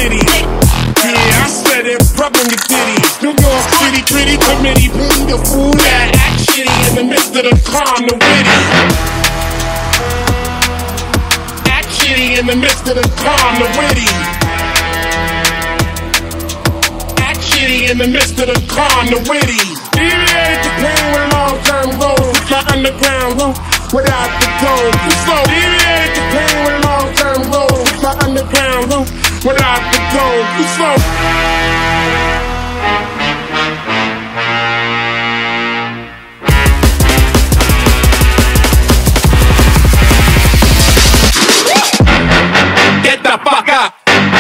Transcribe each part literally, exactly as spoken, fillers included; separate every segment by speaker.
Speaker 1: titties. Yeah, I said it, rubbing your titties. New York City, pretty committee, pity the fool that act shitty in the midst of the calm, the witty. Act shitty in the midst of the calm, the witty. Act shitty in the midst of the calm, the witty. Deviate the pain with long-term goals. It's my underground roof without the gold. So deviate the pain with long-term goals. It's my underground roof without the gold. So
Speaker 2: get the fuck up.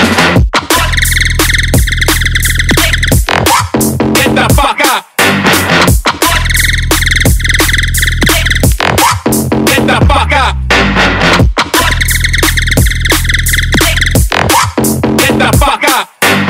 Speaker 2: Get the fuck up. Get the fuck up. Get the fuck up.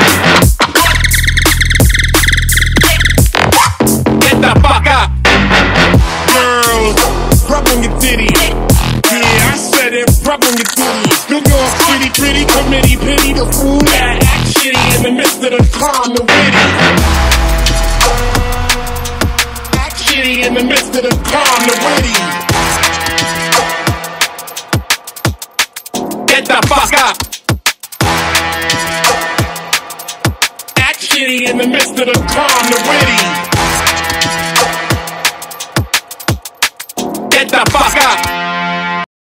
Speaker 2: Get the fuck up.
Speaker 1: girls, rubbing your titties. Yeah, I said it, rubbing your titties. New York City, pretty committee, pity the fool that act shitty in the midst of the calm, the witty. Act shitty in the midst of the calm, the witty.
Speaker 2: Get the fuck up.
Speaker 1: Act shitty in the midst of the calm, the witty.
Speaker 2: Get the fuck up.